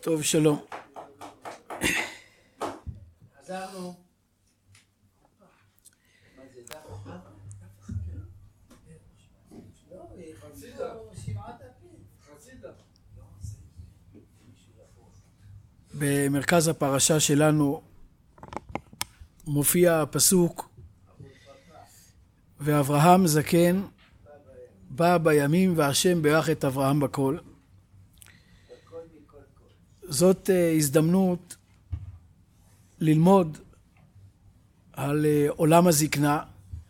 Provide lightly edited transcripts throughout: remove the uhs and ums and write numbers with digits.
טוב, שלום. חזרנו. במרכז הפרשה שלנו מופיע הפסוק ואברהם זקן בא בימים והשם ברך את אברהם בכל. זאת הזדמנות ללמוד על עולם הזקנה.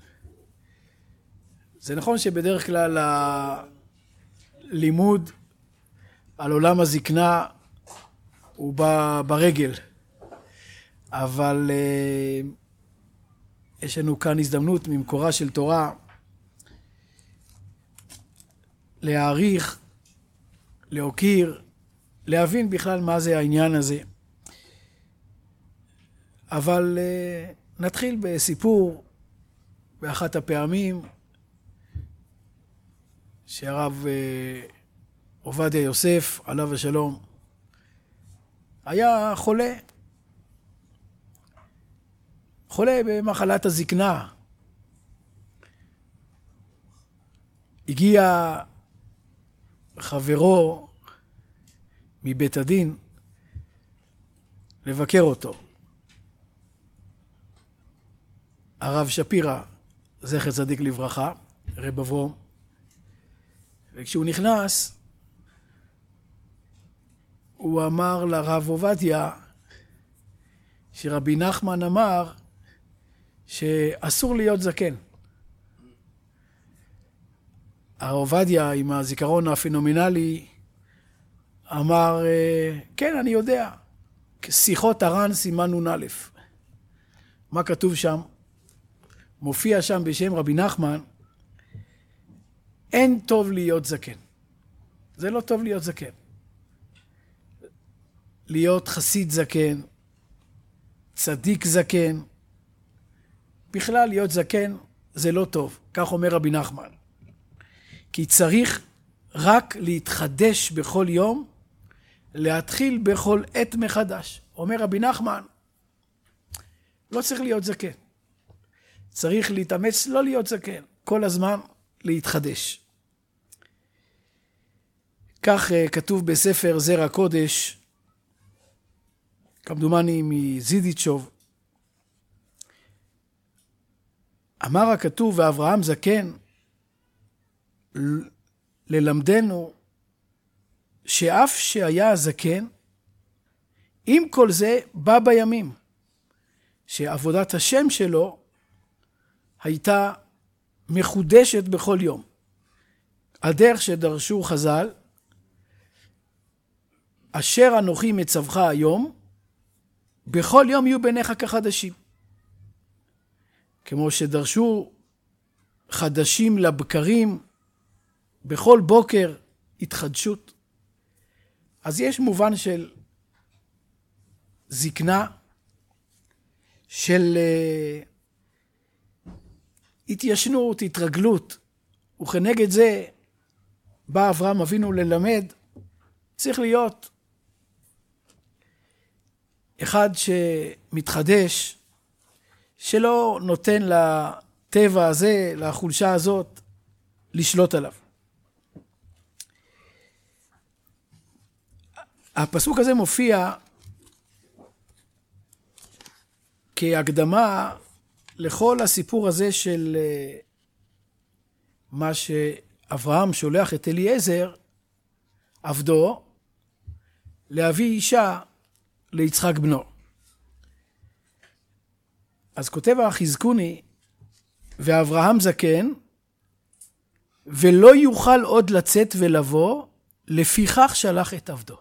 זה נכון שבדרך כלל הלימוד על עולם הזקנה הוא בא ברגל, אבל יש לנו כאן הזדמנות ממקורה של תורה להעריך, להוקיר, להבין בכלל מה זה העניין הזה. אבל נתחיל בסיפור באחת הפעמים שהרב עובדיה יוסף עליו השלום היה חולה במחלת הזקנה. הגיע חברו מבית הדין לבקר אותו, הרב שפירא, זכר צדיק לברכה, רב אברום. וכשהוא נכנס הוא אמר לרב עובדיה שרבי נחמן אמר שאסור להיות זקן. הרב עובדיה עם הזיכרון הפנומנלי אמר, כן, אני יודע, שיחות הר"ן סימן נ"א. מה כתוב שם? מופיע שם בשם רבי נחמן, אין טוב להיות זקן. זה לא טוב להיות זקן. להיות חסיד זקן, צדיק זקן, בכלל להיות זקן זה לא טוב, כך אומר רבי נחמן. כי צריך רק להתחדש בכל יום, להתחיל בכל עת מחדש. אומר רבי נחמן, לא צריך להיות זקן. צריך להתאמץ לא להיות זקן, כל הזמן להתחדש. כך כתוב בספר זרע קודש, כמדומני מזידיצ'וב, אמר הכתוב ואברהם זקן ללמדנו שאף שהיה זקן, עם כל זה בא בימים שעבודת השם שלו הייתה מחודשת בכל יום. הדרך שדרשו חז"ל, אשר אנוכי מצווך היום, בכל יום יהיו בעיניך כחדשים. כמו שדרשו חדשים לבקרים, בכל בוקר התחדשות. אז יש מובן של זקנה, של התיישנות, התרגלות, וכנגד זה בא אברהם אבינו ללמד, צריך להיות אחד שמתחדש, שלא נותן לטבע הזה, לחולשה הזאת, לשלוט עליו. הפסוק הזה מופיע כהקדמה לכל הסיפור הזה של מה שאברהם שולח את אליעזר, עבדו, להביא אישה ליצחק בנו. אז כותב החזקוני, ואברהם זקן, ולא יוכל עוד לצאת ולבוא, לפיכך שלח את עבדו.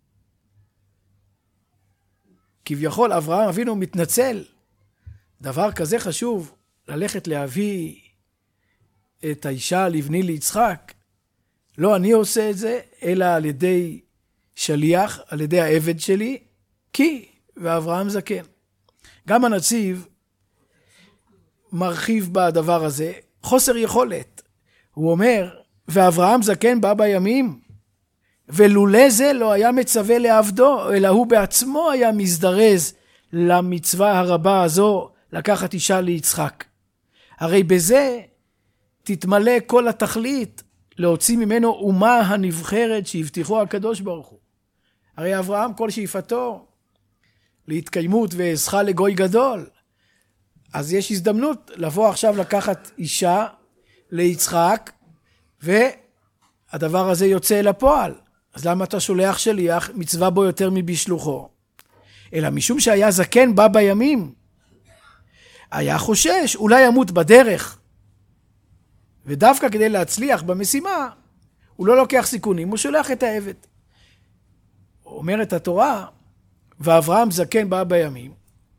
כביכול אברהם אבינו מתנצל, דבר כזה חשוב, ללכת להביא את האישה לבני ליצחק, לא אני עושה את זה, אלא על ידי שליח, על ידי העבד שלי, כי ואברהם זקן. גם הנציב מרחיב בדבר הזה, חוסר יכולת. הוא אומר, ואברהם זקן בא בימים, ולולא זה לא היה מצווה לעבדו, אלא הוא בעצמו היה מזדרז למצווה הרבה הזו לקחת אישה ליצחק. הרי בזה תתמלא כל התכלית להוציא ממנו אומה הנבחרת שהבטיחו הקדוש ברוך הוא. הרי אברהם כל שאיפתו להתקיימות ועזכה לגוי גדול, אז יש הזדמנות לבוא עכשיו לקחת אישה ליצחק, והדבר הזה יוצא אל הפועל. אז למה אתה שולח שליח, מצווה בו יותר מבשלוחו? אלא משום שהיה זקן בא בימים, היה חושש, אולי ימות בדרך. ודווקא כדי להצליח במשימה, הוא לא לוקח סיכונים, הוא שולח את העבד. אומרת התורה, ואברהם זקן בא בימים,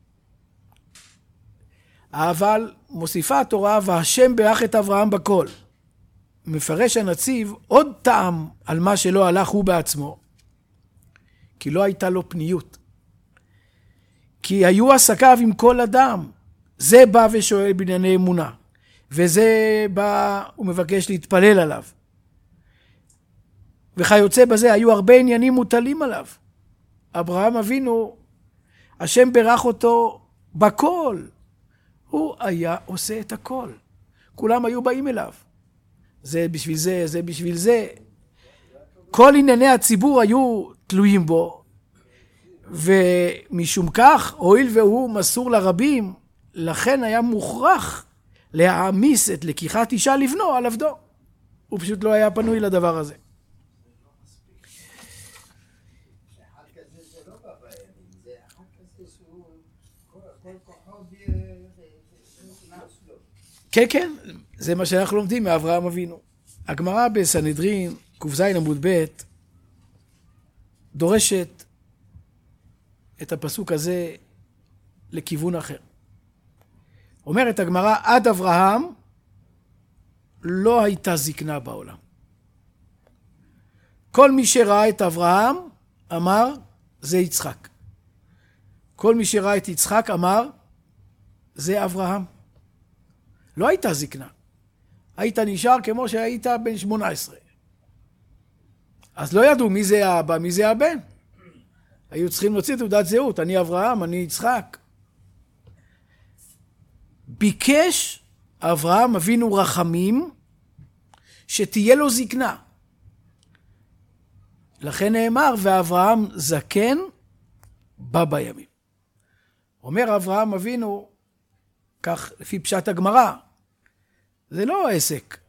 אבל מוסיפה התורה, והשם ברך את אברהם בכל. מפרש הנציב עוד טעם על מה שלא הלך הוא בעצמו, כי לא הייתה לו פניות. כי היו עסקיו עם כל אדם, זה בא ושואל בענייני אמונה, וזה בא ומבקש להתפלל עליו. וכיוצא בזה היו הרבה עניינים מוטלים עליו. אברהם אבינו, השם ברך אותו בכל. הוא היה עושה את הכל. כולם היו באים אליו. זה בשביל זה, זה בשביל זה. כל ענייני הציבור היו תלויים בו. ומשום כך, הואיל והוא מסור לרבים, לכן היה מוכרח להעמיס את לקיחת אישה לבנו על עבדו. הוא פשוט לא היה פנוי לדבר הזה. כן, כן, זה מה שאנחנו לומדים מאברהם אבינו. הגמרא בסנהדרין, ק"ז עמוד ב', דורשת את הפסוק הזה לכיוון אחר. אומרת הגמרא, עד אברהם לא הייתה זקנה בעולם. כל מי שראה את אברהם אמר, זה יצחק. כל מי שראה את יצחק אמר, זה אברהם. לא הייתה זקנה. היית נשאר כמו שהיית בן 18. אז לא ידעו מי זה האבא, מי זה הבן. היו צריכים להוציא תעודת זהות, אני אברהם, אני יצחק. ביקש אברהם אבינו רחמים שתהיה לו זקנה. לכן נאמר, ואברהם זקן בא בימים. אומר אברהם אבינו, כך לפי פשט הגמרא, זה לא עסק.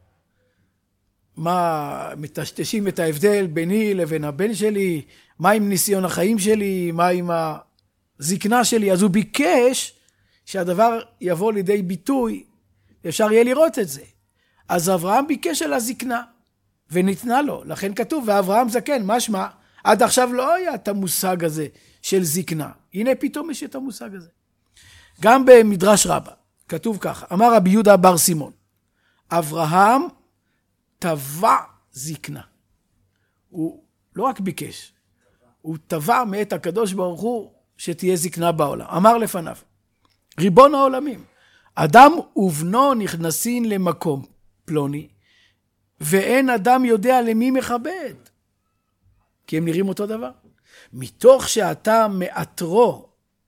מה, מטשטשים את ההבדל ביני לבין הבן שלי, מה עם ניסיון החיים שלי, מה עם הזקנה שלי. אז הוא ביקש שהדבר יבוא לידי ביטוי, אפשר יהיה לראות את זה. אז אברהם ביקש על הזקנה, וניתנה לו. לכן כתוב, ואברהם זקן, משמע, עד עכשיו לא היה את המושג הזה של זקנה. הנה פתאום יש את המושג הזה. גם במדרש רבה, כתוב ככה, אמר רבי יהודה בר סימון, אברהם תבע זקנה. הוא לא רק ביקש, הוא תבע מאת הקדוש ברוך הוא שתהיה זקנה בעולם. אמר לפניו, ריבון העולמים, אדם ובנו נכנסים למקום פלוני, ואין אדם יודע למי מכבד, כי הם נראים אותו דבר. מתוך שאתה מאתרו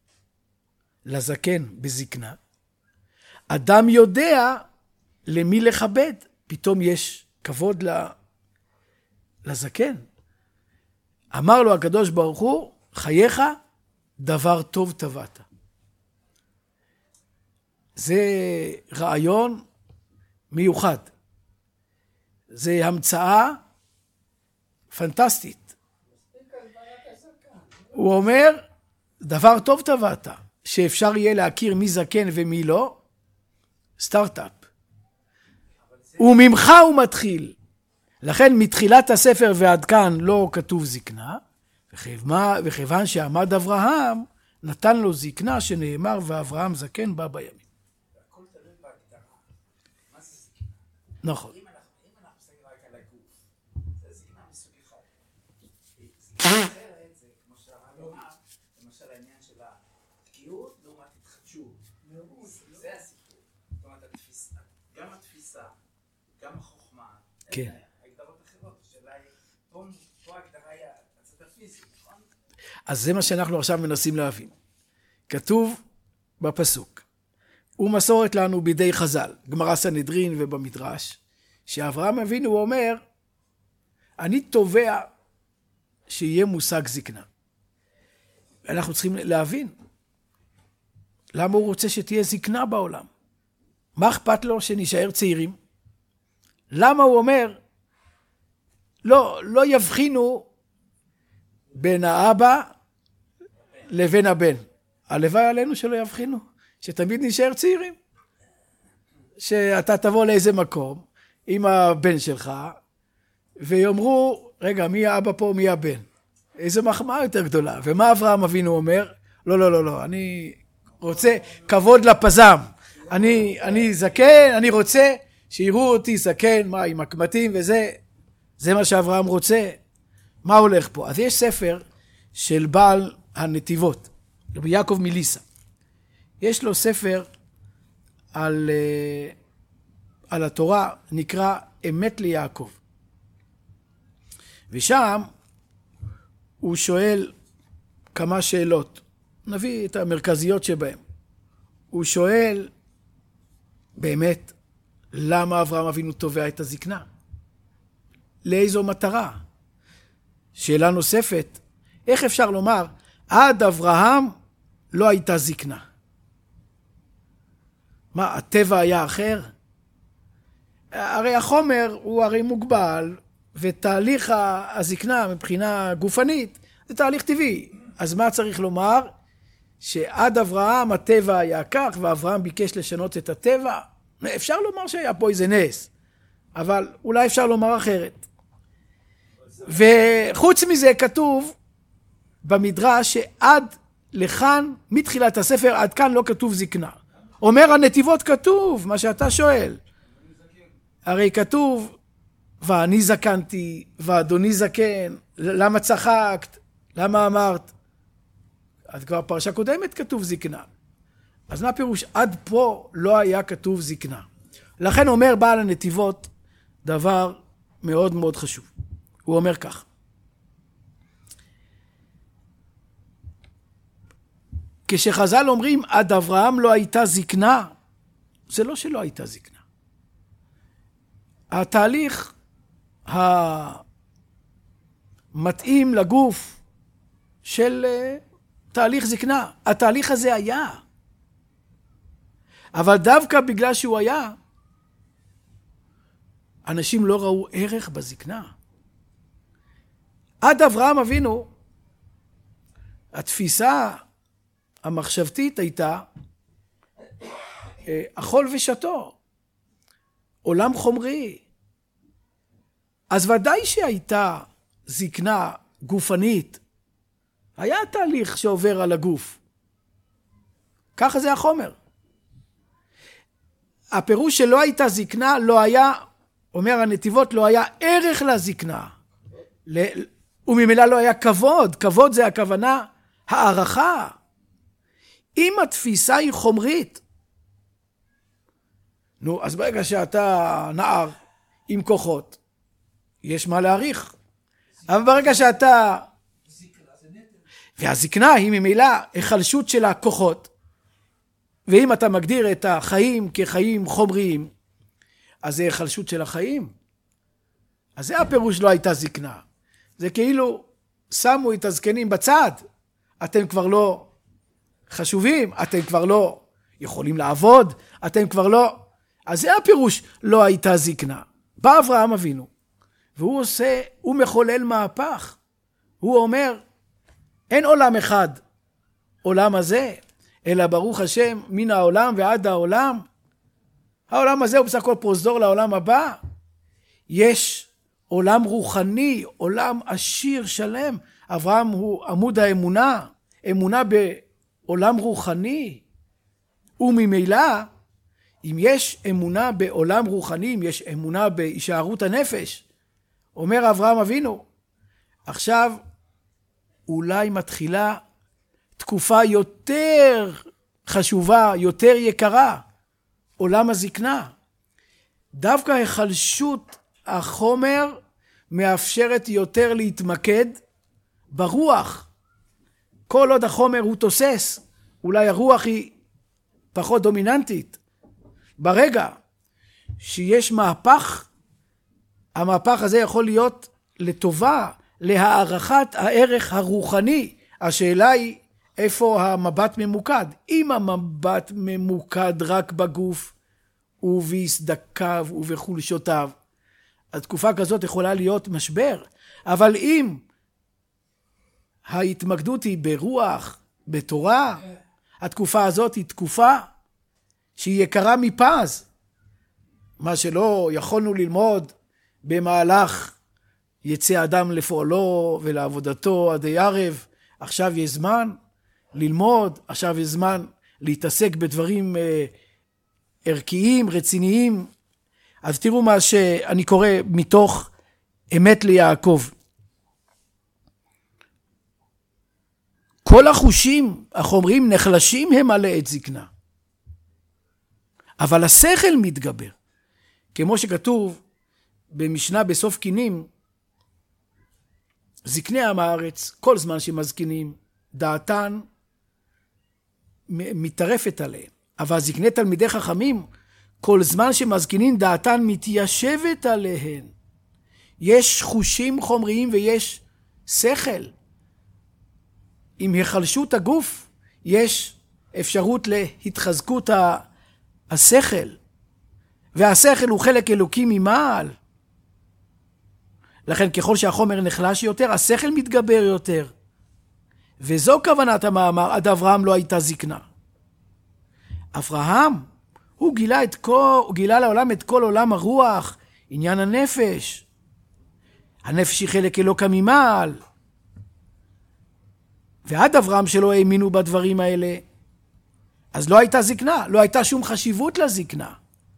לזקן בזקנה, אדם יודע למי לכבד, פתאום יש כבוד לזקן. אמר לו הקדוש ברוך הוא, חייך דבר טוב טבעת. זה רעיון מיוחד. זה המצאה פנטסטית. הוא אומר, דבר טוב טבעת, שאפשר יהיה להכיר מי זקן ומי לא, סטארט-אפ. וממך הוא מתחיל. לכן מתחילת הספר ועד כאן לא כתוב זקנה, וכיוון שעמד אברהם, נתן לו זקנה שנאמר, ואברהם זקן בא בימים. הכל תלוי בהגדרה. מה זה זקנה? נכון. אם אנחנו מסתכלים רק על הגוף, זה זקנה מסוג אחד. זקנה אחרת זה, כמו שהרב אמר, למשל העניין של התקיעות לעומת התחדשות. זה הסיפור. זאת אומרת, גם התפיסה, גם החוכמה, כן. הגדרות אחרות. השאלה היא, פה ההגדרה אז זה מה שאנחנו עכשיו מנסים להבין. כתוב בפסוק, ומסורת לנו בידי חז"ל, גמרא סנהדרין ובמדרש, שאברהם אבינו אומר, אני תובע שיהיה מושג זקנה. אנחנו צריכים להבין, למה הוא רוצה שתהיה זקנה בעולם? מה אכפת לו שנשאר צעירים? למה הוא אומר, לא יבחינו בין האבא לבין הבן. הלוואי עלינו שלא יבחינו, שתמיד נשאר צעירים. שאתה תבוא לאיזה מקום עם הבן שלך, ויאמרו, רגע, מי האבא פה, מי הבן? איזו מחמאה יותר גדולה. ומה אברהם אבינו אומר? לא, אני רוצה כבוד לפזם. אני זקן, אני רוצה שיראו אותי זקן, מה, עם הקמטים וזה, זה מה שאברהם רוצה. מה הולך פה? אז יש ספר של בעל הנתיבות, רבי יעקב מליסה. יש לו ספר על התורה, נקרא אמת ליעקב. ושם הוא שואל כמה שאלות. נביא את המרכזיות שבהם. הוא שואל, באמת, למה אברהם אבינו תובע את הזקנה? לאיזו מטרה? שאלה נוספת, איך אפשר לומר, עד אברהם לא הייתה זקנה? מה, הטבע היה אחר? הרי החומר הוא הרי מוגבל, ותהליך הזקנה מבחינה גופנית, זה תהליך טבעי. אז מה צריך לומר? שעד אברהם הטבע היה כך, ואברהם ביקש לשנות את הטבע. אפשר לומר שהיה פה איזה נס, אבל אולי אפשר לומר אחרת. וחוץ מזה כתוב במדרש שעד לכאן, מתחילת הספר, עד כאן לא כתוב זקנה. אומר הנתיבות כתוב, מה שאתה שואל. הרי כתוב, ואני זקנתי, ואדוני זקן, למה צחקת? למה אמרת? אז כבר פרשה קודמת כתוב זקנה. אז מה פירוש? עד פה לא היה כתוב זקנה. לכן אומר בעל הנתיבות דבר מאוד מאוד חשוב. הוא אומר כך. כשחז"ל אומרים עד אברהם לא הייתה זקנה, זה לא שלא הייתה זקנה. התהליך המתאים לגוף של תהליך זקנה, התהליך הזה היה. אבל דווקא בגלל שהוא היה, אנשים לא ראו ערך בזקנה. עד אברהם אבינו, התפיסה המחשבתית הייתה אכול ושתו, עולם חומרי. אז ודאי שהייתה זקנה גופנית, היה תהליך שעובר על הגוף. ככה זה החומר. הפירוש שלא הייתה זקנה, לא היה, אומר הנתיבות, לא היה ערך לזקנה. וממילא לא היה כבוד. כבוד זה הכוונה, הערכה. אם התפיסה היא חומרית, נו, אז ברגע שאתה נער עם כוחות, יש מה להעריך. אבל ברגע שאתה... והזקנה היא ממילא החלשות של הכוחות, ואם אתה מגדיר את החיים כחיים חומריים, אז זה החלשות של החיים. אז זה הפירוש לא הייתה זקנה. זה כאילו שמו את הזקנים בצד. אתם כבר לא חשובים, אתם כבר לא יכולים לעבוד, אתם כבר לא... אז זה הפירוש לא הייתה זקנה. בא אברהם אבינו, והוא עושה, הוא מחולל מהפך. הוא אומר, אין עולם אחד, עולם הזה, אלא ברוך השם מן העולם ועד העולם. העולם הזה הוא בסך הכל פרוזדור לעולם הבא. יש עולם רוחני, עולם עשיר שלם. אברהם הוא עמוד האמונה, אמונה בעולם רוחני. וממילא, אם יש אמונה בעולם רוחני, אם יש אמונה בהישארות הנפש, אומר אברהם אבינו, עכשיו אולי מתחילה תקופה יותר חשובה, יותר יקרה, עולם הזקנה. דווקא החלשות החומר מאפשרת יותר להתמקד ברוח, כל עוד החומר הוא תוסס, אולי הרוח היא פחות דומיננטית. ברגע שיש מהפך, המהפך הזה יכול להיות לטובה, להערכת הערך הרוחני. השאלה היא איפה המבט ממוקד. אם המבט ממוקד רק בגוף ובסדקיו ובחולשותיו, אז תקופה כזאת יכולה להיות משבר. אבל אם ההתמקדות היא ברוח, בתורה, התקופה הזאת היא תקופה שהיא יקרה מפז. מה שלא יכולנו ללמוד במהלך יצא אדם לפועלו ולעבודתו עדי ערב, עכשיו יש זמן ללמוד, עכשיו יש זמן להתעסק בדברים ערכיים, רציניים. אז תראו מה שאני קורא מתוך אמת ליעקב. כל החושים החומריים נחלשים הם על עת זקנה, אבל השכל מתגבר. כמו שכתוב במשנה בסוף קינים, זקני עם הארץ, כל זמן שמזקינים, דעתן מתערפת עליהם. אבל זקני תלמידי חכמים, כל זמן שמזקינים, דעתן מתיישבת עליהן. יש חושים חומריים ויש שכל. עם החלשות הגוף, יש אפשרות להתחזקות השכל. והשכל הוא חלק אלוקי ממעל. לכן ככל שהחומר נחלש יותר, השכל מתגבר יותר. וזו כוונת המאמר, עד אברהם לא הייתה זקנה. אברהם, הוא גילה לעולם את כל עולם הרוח, עניין הנפש. הנפש היא חלק אלוקה ממעל. ועד אברהם שלא האמינו בדברים האלה, אז לא הייתה זקנה, לא הייתה שום חשיבות לזקנה.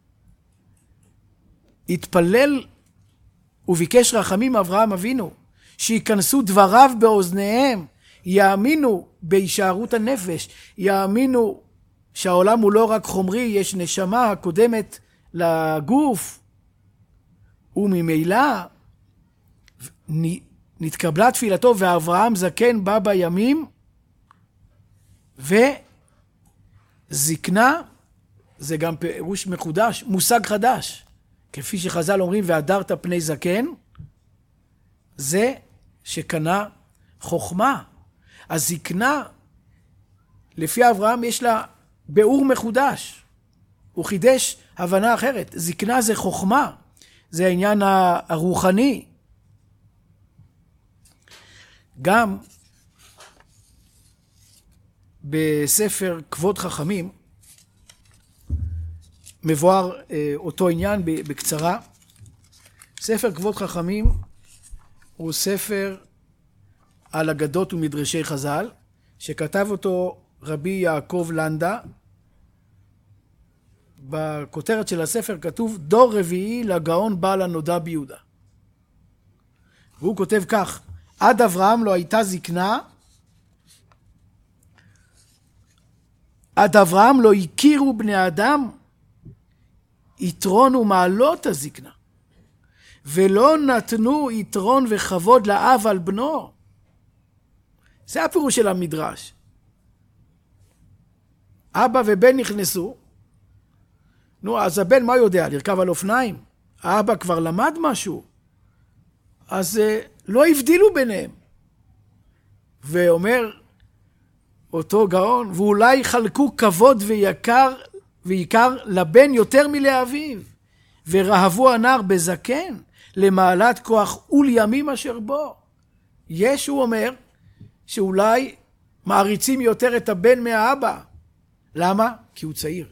התפלל וביקש רחמים אברהם אבינו, שיכנסו דבריו באוזניהם, יאמינו בהישארות הנפש, יאמינו שהעולם הוא לא רק חומרי, יש נשמה הקודמת לגוף, וממילא נתקבלה תפילתו, ואברהם זקן בא בימים, וזקנה זה גם פירוש מחודש, מושג חדש, כפי שחז"ל אומרים, והדרת פני זקן, זה שקנה חוכמה. הזקנה, לפי אברהם, יש לה ביאור מחודש. הוא חידש הבנה אחרת. זקנה זה חוכמה, זה העניין הרוחני. גם בספר כבוד חכמים, מבואר אותו עניין בקצרה. ספר כבוד חכמים הוא ספר על אגדות ומדרשי חז"ל, שכתב אותו רבי יעקב לנדה. בכותרת של הספר כתוב דור רביעי לגאון בעל הנודע ביהודה. והוא כותב כך: עד אברהם לא הייתה זקנה, עד אברהם לא הכירו בני אדם יתרון ומעלות הזקנה, ולא נתנו יתרון וכבוד לאב על בנו. זה הפירוש של המדרש. אבא ובן נכנסו, אז הבן מה יודע? לרכב על אופניים. האבא כבר למד משהו, אז לא הבדילו ביניהם. ואומר אותו גאון, ואולי חלקו כבוד ויקר לבן יותר מלאביו, ורהבו הנער בזקן למעלת כוח ולימים אשר בו. יש, הוא אומר, שאולי מעריצים יותר את הבן מהאבא. למה? כי הוא צעיר.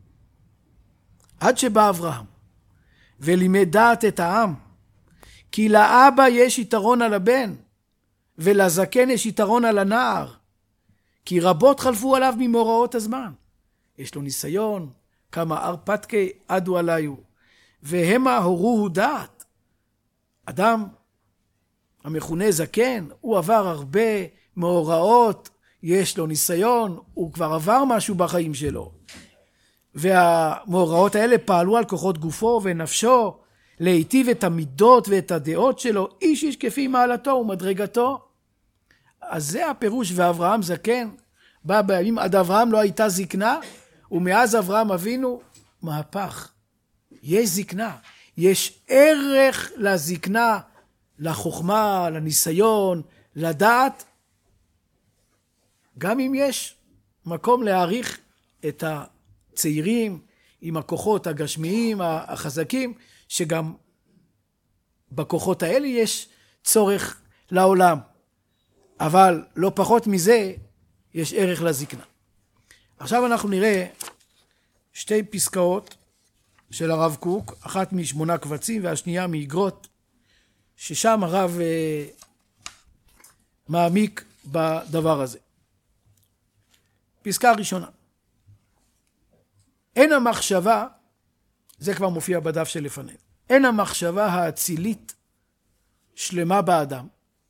עד שבא אברהם ולימד דעת את העם, כי לאבא יש יתרון על הבן, ולזקן יש יתרון על הנער, כי רבות חלפו עליו ממאורעות הזמן. יש לו ניסיון, כמה ארפתקי עדו עליו, והמה הורוהו דעת. אדם המכונה זקן, הוא עבר הרבה מאורעות, יש לו ניסיון, הוא כבר עבר משהו בחיים שלו. והמאורעות האלה פעלו על כוחות גופו ונפשו, להיטיב את המידות ואת הדעות שלו, איש איש כפי מעלתו ומדרגתו. אז זה הפירוש, ואברהם זקן, בא בימים, עד אברהם לא הייתה זקנה, ומאז אברהם אבינו, מהפך. יש זקנה, יש ערך לזקנה, לחוכמה, לניסיון, לדעת, גם אם יש מקום להעריך את הצעירים עם הכוחות הגשמיים, החזקים, שגם בכוחות האלה יש צורך לעולם. אבל לא פחות מזה, יש ערך לזקנה. עכשיו אנחנו נראה שתי פסקאות של הרב קוק, אחת מ8 קבצים והשנייה מאגרות, ששם הרב מעמיק בדבר הזה. פסקה ראשונה. אין המחשבה, זה כבר מופיע בדף שלפנינו, אין המחשבה האצילית שלמה באדם.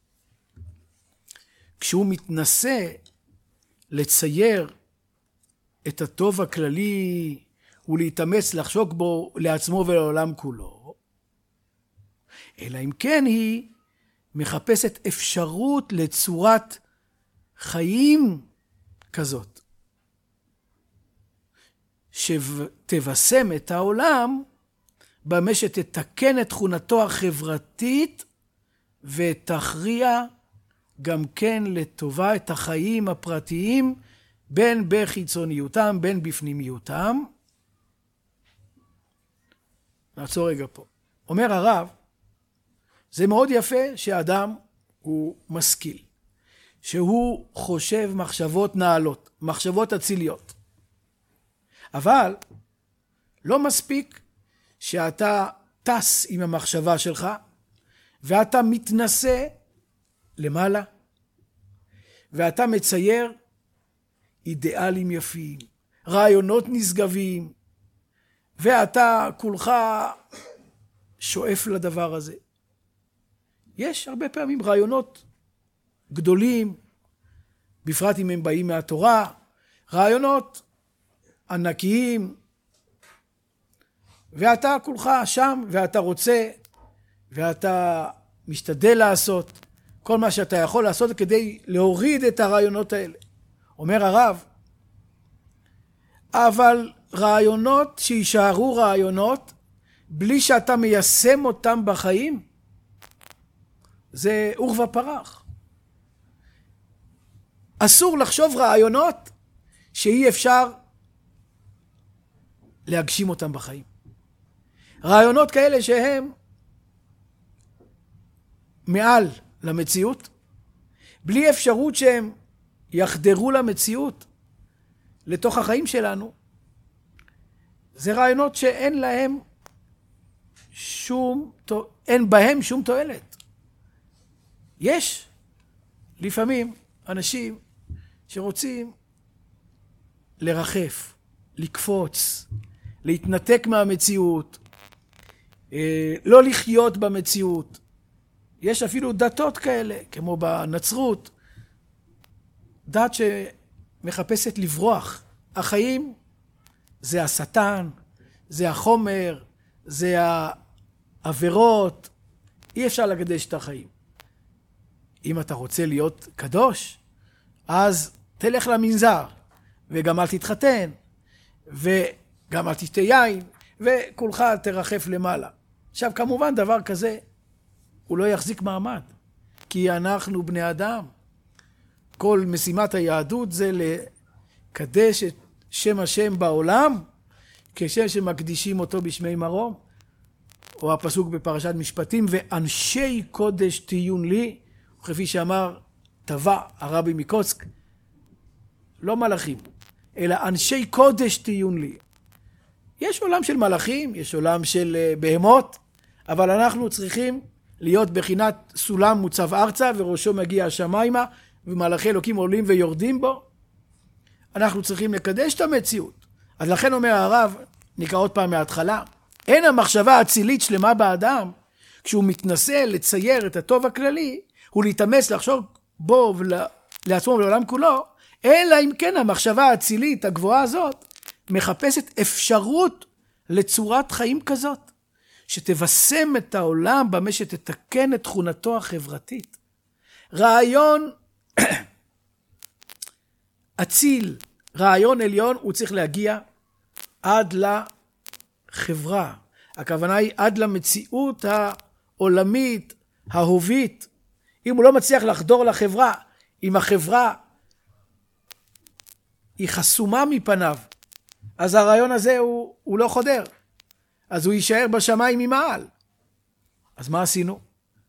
כשהוא מתנסה לצייר את הטוב הכללי ולהתאמץ לחשוק בו לעצמו ולעולם כולו, אלא אם כן היא מחפשת אפשרות לצורת חיים כזאת, שתבשם את העולם במה שתתקן את תכונתו החברתית ותכריע גם כן לטובה את החיים הפרטיים, בין בחיצוניותם, בין בפנימיותם. נעצור רגע פה. אומר הרב, זה מאוד יפה שאדם הוא משכיל, שהוא חושב מחשבות נעלות, מחשבות אציליות. אבל לא מספיק שאתה טס עם המחשבה שלך, ואתה מתנסה למעלה, ואתה מצייר אידיאלים יפים, רעיונות נשגבים, ואתה כולך שואף לדבר הזה. יש הרבה פעמים רעיונות גדולים, בפרט אם הם באים מהתורה, רעיונות ענקיים, ואתה כולך שם, ואתה רוצה, ואתה משתדל לעשות כל מה שאתה יכול לעשות כדי להוריד את הרעיונות האלה. אומר הרב, אבל רעיונות שישארו רעיונות, בלי שאתה מיישם אותם בחיים, זה עור ופרח. אסור לחשוב רעיונות שאי אפשר להגשים אותם בחיים. רעיונות כאלה שהם מעל למציאות, בלי אפשרות שהם יחדרו למציאות, לתוך החיים שלנו, זה רעיונות שאין להם אין בהם שום תועלת. יש לפעמים אנשים שרוצים לרחף, לקפוץ, להתנתק מהמציאות, לא לחיות במציאות. יש אפילו דתות כאלה, כמו בנצרות, דת שמחפשת לברוח. החיים זה השטן, זה החומר, זה העבירות. אי אפשר לקדש את החיים. אם אתה רוצה להיות קדוש, אז תלך למנזר, וגם אל תתחתן, וגם אל תשתה יין, וכולך תרחף למעלה. עכשיו, כמובן דבר כזה, הוא לא יחזיק מעמד, כי אנחנו בני אדם. כל משימת היהדות זה לקדש את שם השם בעולם, כשם שמקדישים אותו בשמי מרום, או הפסוק בפרשת משפטים, ואנשי קודש תהיון לי, כפי שאמר טבע הרבי מקוצק, לא מלאכים, אלא אנשי קודש תהיון לי. יש עולם של מלאכים, יש עולם של בהמות, אבל אנחנו צריכים להיות בחינת סולם מוצב ארצה, וראשו מגיע השמיימה, ומלאכי אלוקים עולים ויורדים בו. אנחנו צריכים לקדש את המציאות. אז לכן אומר הרב, נקרא עוד פעם מההתחלה, אין המחשבה האצילית שלמה באדם, כשהוא מתנסה לצייר את הטוב הכללי, הוא להתאמץ לחשוב בו ולעצמו ולעולם כולו, אלא אם כן המחשבה האצילית הגבוהה הזאת, מחפשת אפשרות לצורת חיים כזאת, שתבשם את העולם במה שתתקן את תכונתו החברתית. רעיון אציל, רעיון עליון, הוא צריך להגיע עד לחברה. הכוונה היא עד למציאות העולמית, ההובית. אם הוא לא מצליח לחדור לחברה, אם החברה היא חסומה מפניו, אז הרעיון הזה הוא לא חודר. אז הוא יישאר בשמיים ממעל. אז מה עשינו?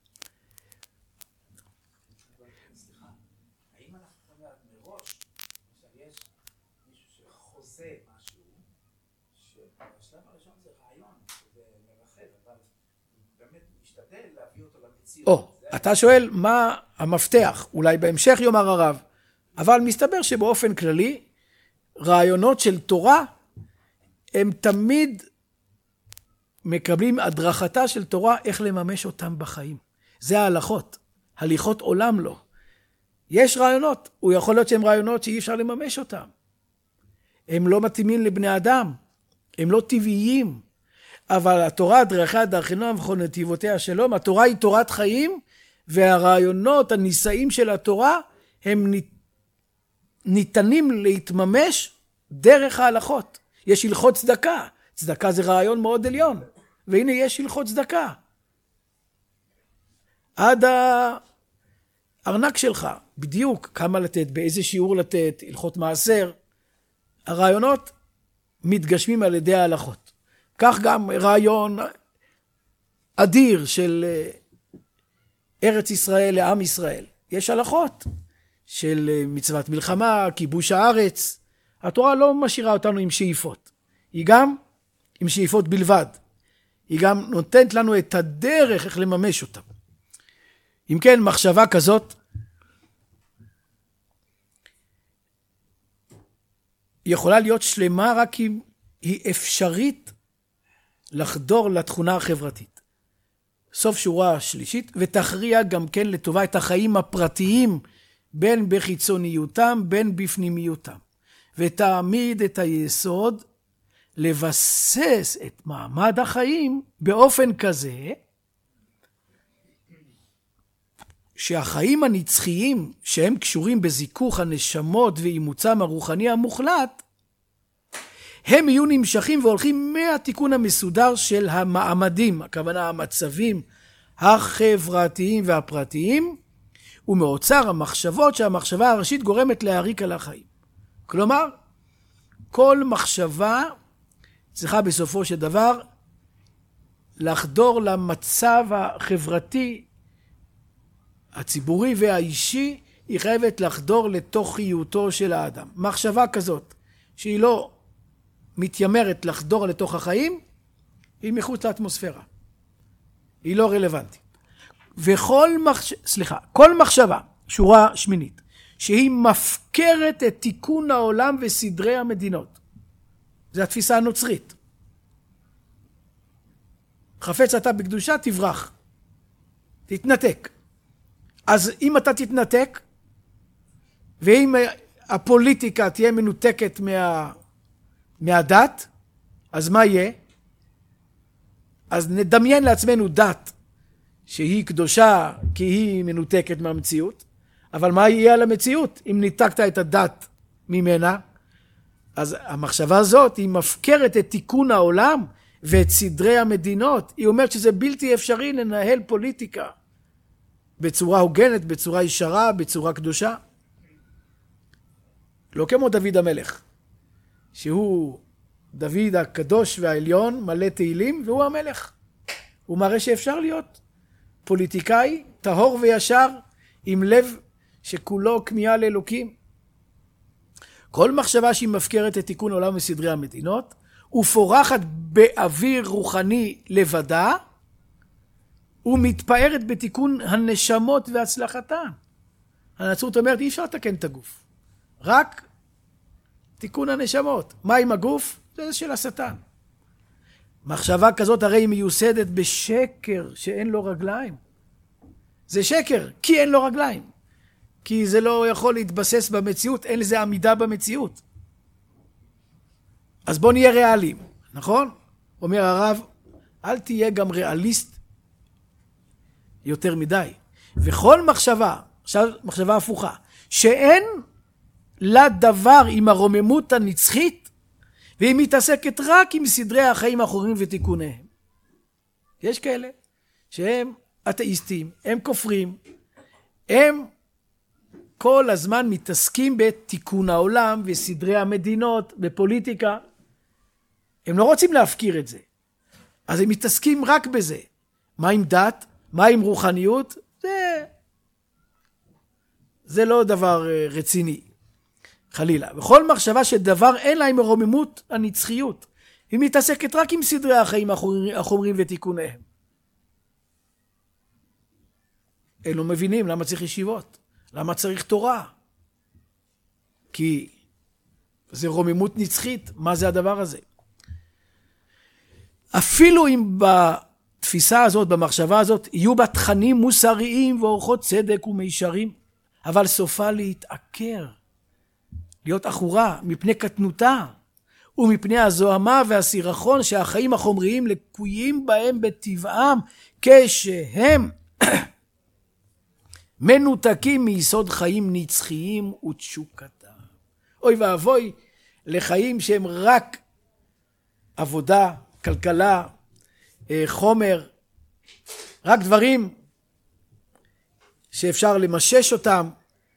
האם אנחנו יכולים לדעת מראש, עכשיו יש מישהו שחוזה משהו, שבשלב הראשון זה רעיון, זה מרחב, אבל באמת משתדל להביא אותו למציאות. אתה שואל מה המפתח, אולי בהמשך יאמר הרב, אבל מסתבר שבאופן כללי, רעיונות של תורה, הם תמיד מקבלים הדרכתה של תורה איך לממש אותם בחיים. זה ההלכות, הליכות עולם לא. יש רעיונות, הוא יכול להיות שהם רעיונות שאי אפשר לממש אותם. הם לא מתאימים לבני אדם, הם לא טבעיים, אבל התורה דרכה דרכנו וכל נתיבותיה שלום, התורה היא תורת חיים, והרעיונות, הניסאים של התורה, הם ניתנים להתממש דרך ההלכות. יש הלכות צדקה, צדקה זה רעיון מאוד עליון, והנה יש הלכות צדקה. עד הארנק שלך, בדיוק כמה לתת, באיזה שיעור לתת, הלכות מעשר, הרעיונות מתגשמים על ידי ההלכות. כך גם רעיון אדיר של ארץ ישראל לעם ישראל. יש הלכות של מצוות מלחמה, כיבוש הארץ. התורה לא משאירה אותנו עם שאיפות. היא גם עם שאיפות בלבד. היא גם נותנת לנו את הדרך איך לממש אותה. אם כן, מחשבה כזאת יכולה להיות שלמה רק אם היא אפשרית לחדור לתכונה החברתית. סוף שורה שלישית, ותכריע גם כן לטובה את החיים הפרטיים, בין בחיצוניותם, בין בפנימיותם. ותעמיד את היסוד לבסס את מעמד החיים באופן כזה, שהחיים הנצחיים שהם קשורים בזיכוך הנשמות ואימוצם הרוחני המוחלט, הם יהיו נמשכים והולכים מהתיקון המסודר של המעמדים, הכוונה המצבים החברתיים והפרטיים, ומאוצר המחשבות שהמחשבה הראשית גורמת להעריק על החיים. כלומר, כל מחשבה צריכה בסופו של דבר לחדור למצב החברתי, הציבורי והאישי, היא חייבת לחדור לתוך חיותו של האדם. מחשבה כזאת, שהיא לא מתיימרת לחדור לתוך החיים, היא מחוץ לאטמוספירה. היא לא רלוונטית. כל מחשבה, שורה שמינית, שהיא מפקרת את תיקון העולם וסדרי המדינות. זו התפיסה הנוצרית. חפץ אתה בקדושה, תברח. תתנתק. אז אם אתה תתנתק, ואם הפוליטיקה תהיה מנותקת מהדת, אז מה יהיה? אז נדמיין לעצמנו דת שהיא קדושה כי היא מנותקת מהמציאות, אבל מה יהיה על המציאות אם ניתקת את הדת ממנה? אז המחשבה הזאת היא מפקרת את תיקון העולם ואת סדרי המדינות. היא אומרת שזה בלתי אפשרי לנהל פוליטיקה בצורה הוגנת, בצורה ישרה, בצורה קדושה. לא כמו דוד המלך, שהוא דוד הקדוש והעליון, מלא תהילים, והוא המלך. הוא מראה שאפשר להיות פוליטיקאי, טהור וישר, עם לב שכולו כמיהה לאלוקים. כל מחשבה שהיא מפקרת את תיקון העולם וסדרי המדינות, ופורחת באוויר רוחני לבדה, ומתפארת בתיקון הנשמות והצלחתן. הנצרות אומרת, אי אפשר לתקן את הגוף. רק תיקון הנשמות. מה עם הגוף? זה של השטן. מחשבה כזאת הרי היא מיוסדת בשקר שאין לו רגליים. זה שקר, כי אין לו רגליים. כי זה לא יכול להתבסס במציאות, אין לזה עמידה במציאות. אז בוא נהיה ריאליים, נכון? אומר הרב, אל תהיה גם ריאליסט יותר מדי. וכל מחשבה, עכשיו מחשבה הפוכה, שאין לדבר עם הרוממות הנצחית, והיא מתעסקת רק עם סדרי החיים האחוריים ותיקוניהם. יש כאלה שהם אתאיסטים, הם כופרים, הם כל הזמן מתעסקים בתיקון העולם וסדרי המדינות, בפוליטיקה. הם לא רוצים להפקיר את זה. אז הם מתעסקים רק בזה. מה עם דת? מה עם רוחניות? זה לא דבר רציני. חלילה. בכל מחשבה שדבר אין לה עם הרוממות הנצחיות. היא מתעסקת רק עם סדרי החיים החומריים ותיקוניהם. הם לא מבינים למה צריך ישיבות. למה צריך תורה? כי זה רוממות נצחית. מה זה הדבר הזה? אפילו אם בתפיסה הזאת, במחשבה הזאת, יהיו בה תכנים מוסריים ואורחות צדק ומישרים, אבל סופה להתעקר, להיות אחורה מפני קטנותה, ומפני הזוהמה והסירחון שהחיים החומריים לקויים בהם בטבעם, כשהם מנותקים מיסוד חיים נצחיים ותשוקתם. אוי ואבוי לחיים שהם רק עבודה, כלכלה, חומר, רק דברים שאפשר למשש אותם,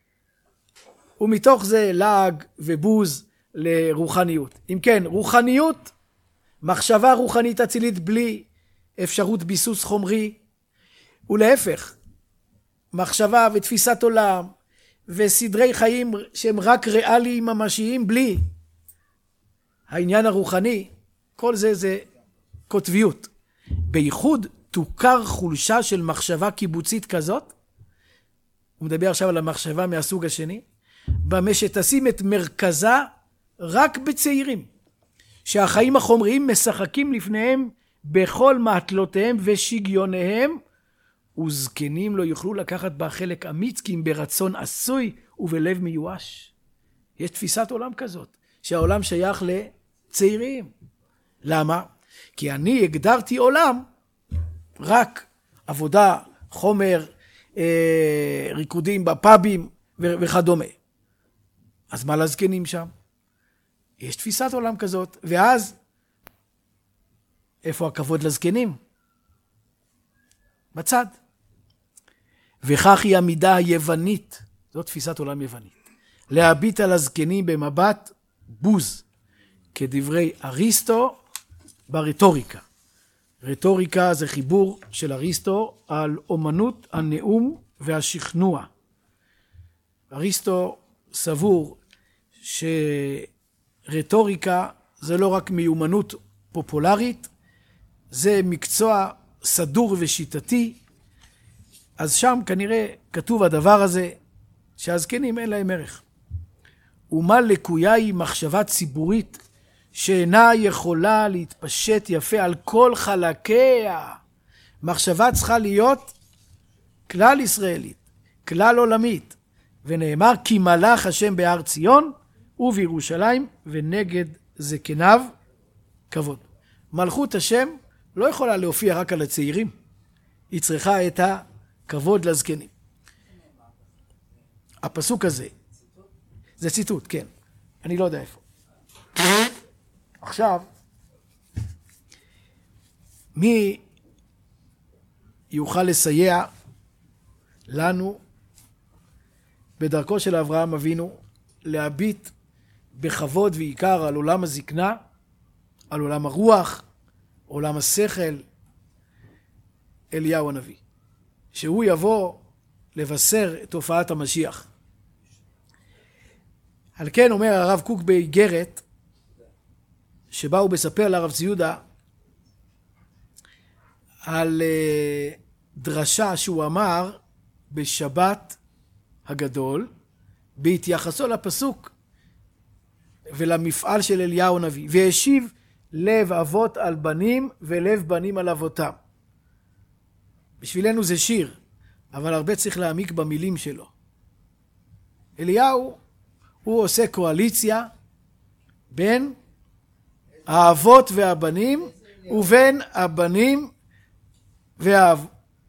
ומתוך זה לעג ובוז לרוחניות. אם כן, רוחניות, מחשבה רוחנית אצילית בלי אפשרות ביסוס חומרי, ולהפך, מחשבה ותפיסת עולם וסדרי חיים שהם רק ריאליים ממשיים בלי העניין הרוחני, כל זה זה כותביות. בייחוד תוכר חולשה של מחשבה קיבוצית כזאת, הוא מדבר עכשיו על המחשבה מהסוג השני, במה שתשים את מרכזה רק בצעירים, שהחיים החומריים משחקים לפניהם בכל מעטלותיהם ושגיוניהם, וזקנים לא יוכלו לקחת בה חלק אמיץ, כי אם ברצון עשוי ובלב מיואש. יש תפיסת עולם כזאת, שהעולם שייך לצעירים. למה? כי אני הגדרתי עולם רק עבודה, חומר, ריקודים בפאבים וכדומה. אז מה לזקנים שם? יש תפיסת עולם כזאת, ואז איפה הכבוד לזקנים? בצד. וכך היא המידה היוונית, זאת תפיסת עולם יוונית, להביט על הזקנים במבט בוז, כדברי אריסטו ברטוריקה. רטוריקה זה חיבור של אריסטו על אומנות הנאום והשכנוע. אריסטו סבור שרטוריקה זה לא רק מיומנות פופולרית, זה מקצוע סדור ושיטתי, אז שם כנראה כתוב הדבר הזה, שהזקנים אין להם ערך. ומה לקויה היא מחשבה ציבורית, שאינה יכולה להתפשט יפה על כל חלקיה. מחשבה צריכה להיות כלל ישראלית, כלל עולמית, ונאמר כי מלך השם בהר ציון ובירושלים ונגד זקניו כבוד. מלכות השם לא יכולה להופיע רק על הצעירים, היא צריכה את הכבוד לזקנים. הפסוק הזה, זה ציטוט, כן, אני לא יודע איפה. עכשיו, מי יוכל לסייע לנו בדרכו של אברהם אבינו להביט בכבוד ועיקר על עולם הזקנה, על עולם הרוח, עולם השכל? אליהו הנביא, שהוא יבוא לבשר את תופעת המשיח. על כן אומר הרב קוק באיגרת, שבה הוא מספר לרב ציודה על דרשה שהוא אמר בשבת הגדול, בהתייחסו לפסוק ולמפעל של אליהו הנביא, והשיב לב אבות על בנים ולב בנים על אבותם. בשבילנו זה שיר, אבל הרבה צריך להעמיק במילים שלו. אליהו הוא עושה קואליציה בין האבות והבנים ובין הבנים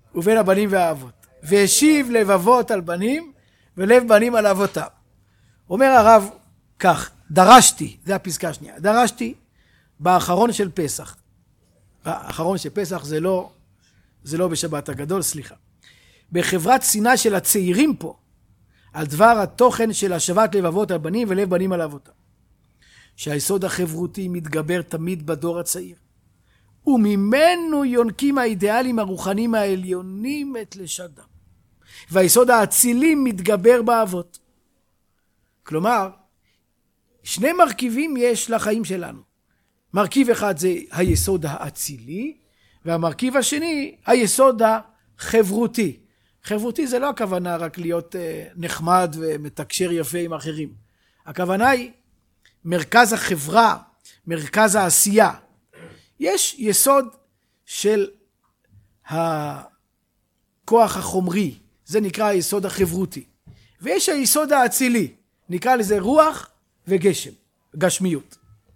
והאבות. והשיב לב אבות על בנים ולב בנים על אבותם. אומר הרב כך, דרשתי, זה הפסקה השנייה, דרשתי באחרון של פסח. האחרון של פסח זה לא בשבת הגדול, סליחה. בחברת שנאה של הצעירים פה, על דבר התוכן של השבת לב אבות על בנים ולב בנים על אבותם. שהיסוד החברותי מתגבר תמיד בדור הצעיר. וממנו יונקים האידיאלים הרוחניים העליונים את לשדם. והיסוד האצילי מתגבר באבות. כלומר, שני מרכיבים יש לחיים שלנו. מרכיב אחד זה היסוד האצילי, והמרכיב השני, היסוד החברותי. חברותי זה לא הכוונה רק להיות נחמד ומתקשר יפה עם אחרים. הכוונה היא מרכז החברה, מרכז העשייה. יש יסוד של הכוח החומרי, זה נקרא היסוד החברותי. ויש היסוד האצילי, נקרא לזה רוח וגשם, גשמיות.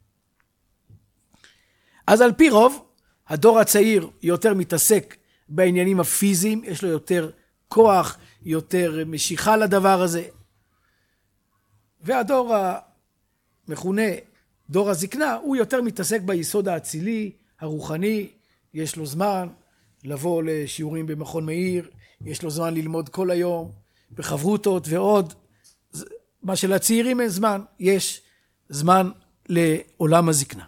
אז על פי רוב, הדור הצעיר יותר מתעסק בעניינים הפיזיים, יש לו יותר כוח, יותר משיכה לדבר הזה. והדור המכונה דור הזקנה, הוא יותר מתעסק ביסוד האצילי, הרוחני, יש לו זמן לבוא לשיעורים במכון מאיר, יש לו זמן ללמוד כל היום, בחברותות ועוד. מה שלצעירים אין זמן, יש זמן לעולם הזקנה.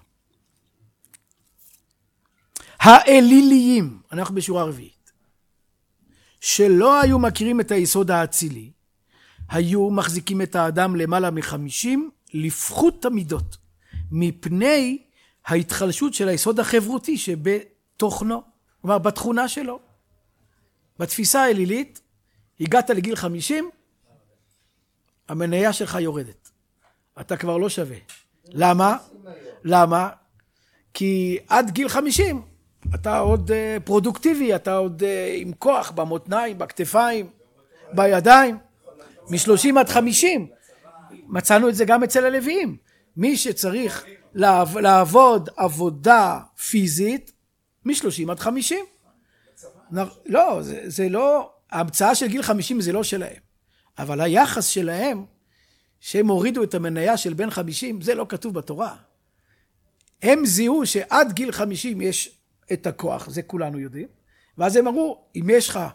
האליליים, אנחנו בשורה רביעית, שלא היו מכירים את היסוד האצילי, היו מחזיקים את האדם למעלה מ-50 לפחות המידות, מפני ההתחלשות של היסוד החברותי שבתוכנו, כלומר בתכונה שלו. בתפיסה האלילית, הגעת לגיל 50, המניה שלך יורדת. אתה כבר לא שווה. למה? למה? כי עד גיל 50, אתה עוד פרודוקטיבי, אתה עוד עם כוח במותניים, בכתפיים, בידיים. מ-30 עד 50. מצאנו את זה גם אצל הלוויים. מי שצריך לעבוד עבודה פיזית, מ-30 עד 50. לא, זה לא, ההמצאה של גיל 50 זה לא שלהם. אבל היחס שלהם, שהם הורידו את המניה של בן 50, זה לא כתוב בתורה. הם זיהו שעד גיל 50 יש את הכוח, זה כולנו יודעים. ואז הם אמרו, אם יש לך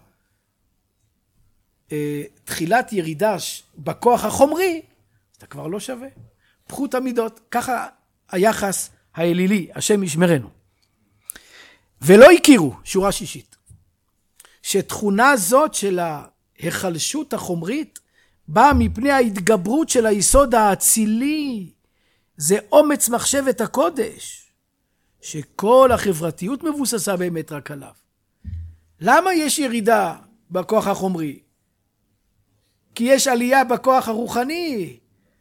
תחילת ירידה בכוח החומרי, אתה כבר לא שווה. פחות המידות, ככה היחס האלילי, השם ישמרנו. ולא הכירו, שורה שישית, שתכונה זאת של ההחלשות החומרית, באה מפני ההתגברות של היסוד האצילי, זה אומץ מחשבת הקודש, שכל החברתיות מבוססה באמת רק עליו. למה יש ירידה בכוח החומרי? כי יש עלייה בכוח הרוחני.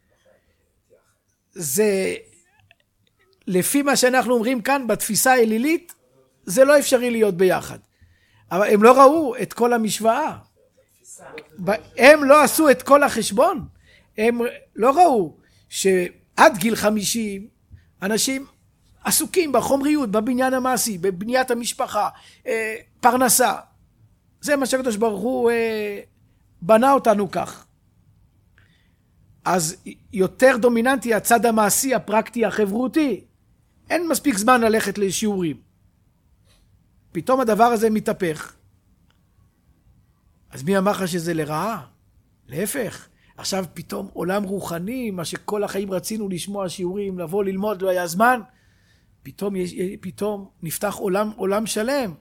זה, לפי מה שאנחנו אומרים כאן בתפיסה האלילית, זה לא אפשרי להיות ביחד. אבל הם לא ראו את כל המשוואה. הם לא עשו את כל החשבון. הם לא ראו שעד גיל 50 אנשים עסוקים בחומריות, בבניין המעשי, בבניית המשפחה, פרנסה. זה מה שהקדוש ברוך הוא בנה אותנו כך. אז יותר דומיננטי הצד המעשי, הפרקטי, החברותי. אין מספיק זמן ללכת לשיעורים. פתאום הדבר הזה מתהפך. אז מי אמר לך שזה לרעה? להפך. עכשיו פתאום עולם רוחני, מה שכל החיים רצינו לשמוע שיעורים, לבוא ללמוד, לא היה זמן. פתאום נפתח עולם שלם.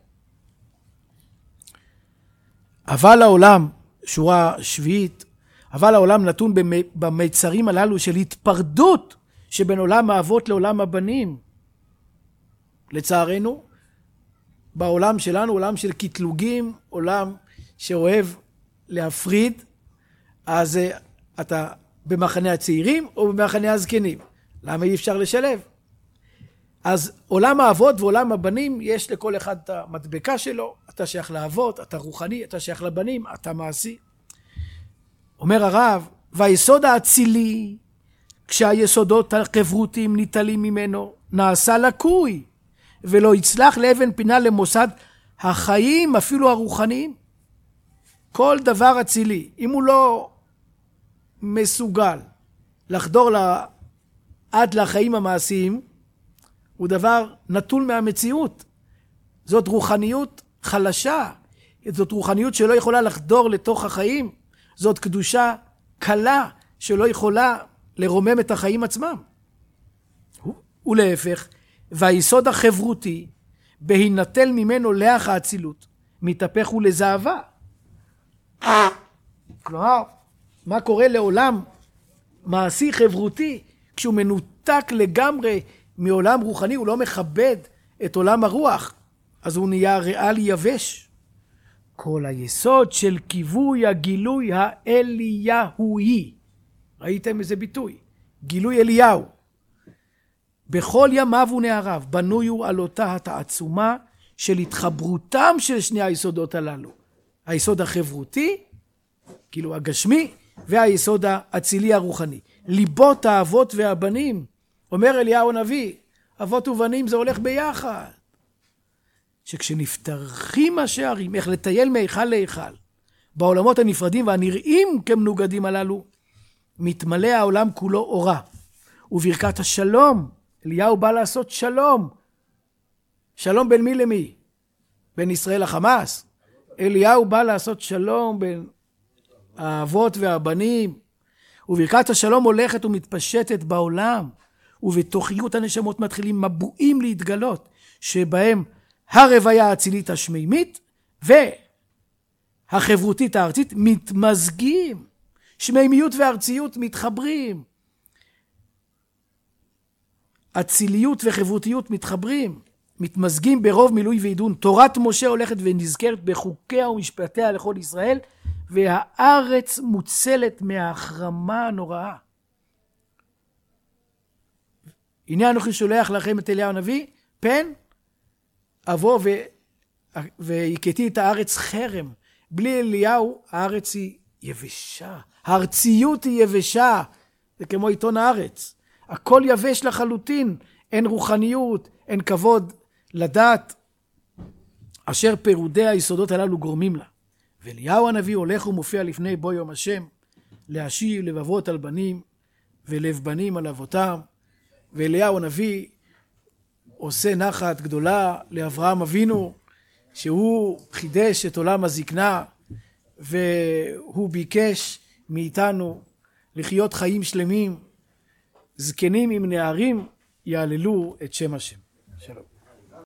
אבל העולם, שורה שביעית, אבל העולם נתון במצרים הללו של התפרדות שבין עולם האבות לעולם הבנים. לצערנו, בעולם שלנו, עולם של קטלוגים, עולם שאוהב להפריד, אז אתה במחנה הצעירים או במחנה הזקנים. למה אי אפשר לשלב? אז עולם האבות ועולם הבנים, יש לכל אחד את המדבקה שלו, אתה שייך לאבות, אתה רוחני, אתה שייך לבנים, אתה מעשי. אומר הרב, והיסוד האצילי, כשהיסודות החברותיים ניטלים ממנו, נעשה לקוי, ולא יצלח לאבן פינה למוסד החיים, אפילו הרוחניים. כל דבר אצילי, אם הוא לא מסוגל לחדור עד לחיים המעשיים, הוא דבר נטול מהמציאות. זאת רוחניות חלשה, זאת רוחניות שלא יכולה לחדור לתוך החיים, זאת קדושה קלה שלא יכולה לרומם את החיים עצמם. ולהפך, והיסוד החברותי, בהינטל ממנו לח האצילות, מתהפך הוא לזהבה. כלומר, מה קורה לעולם מעשי חברותי, כשהוא מנותק לגמרי מעולם רוחני, הוא לא מכבד את עולם הרוח, אז הוא נהיה ריאלי יבש. כל היסוד של כיווי הגילוי האליהו-היא. ראיתם איזה ביטוי? גילוי אליהו. בכל ימיו ונעריו בנויו על אותה התעצומה של התחברותם של שני היסודות הללו. היסוד החברותי, כאילו הגשמי, והיסוד האצילי הרוחני. ליבות האבות והבנים, אומר אליהו הנביא, אבות ובנים זה הולך ביחד. שכשנפתחים השערים, איך לטייל מהיכל להיכל, בעולמות הנפרדים והנראים כמנוגדים הללו, מתמלא העולם כולו אורה. וברכת השלום, אליהו בא לעשות שלום. שלום בין מי למי? בין ישראל לחמאס. אליהו בא לעשות שלום בין האבות והבנים. וברכת השלום הולכת ומתפשטת בעולם, ובתוכיות הנשמות מתחילים מבועים להתגלות, שבהם הרוויה האצילית השמימית והחברותית הארצית מתמזגים. שמימיות וארציות מתחברים. אציליות וחברותיות מתחברים, מתמזגים ברוב מילוי ועידון. תורת משה הולכת ונזכרת בחוקיה ומשפטיה לכל ישראל, והארץ מוצלת מההחרמה הנוראה. הנה אנוכי שולח לכם את אליהו הנביא, פן אבוא והכיתי את הארץ חרם. בלי אליהו הארץ היא יבשה, הארציות היא יבשה, זה כמו עיתון הארץ. הכל יבש לחלוטין, אין רוחניות, אין כבוד לדת, אשר פירודי היסודות הללו גורמים לה. ואליהו הנביא הולך ומופיע לפני בוא יום השם, להשיב לבבות על בנים ולב בנים על אבותם. ואליהו הנביא עושה נחת גדולה לאברהם אבינו, שהוא חידש את עולם הזקנה, והוא ביקש מאיתנו לחיות חיים שלמים, זקנים עם נערים יעללו את שם השם. שלום.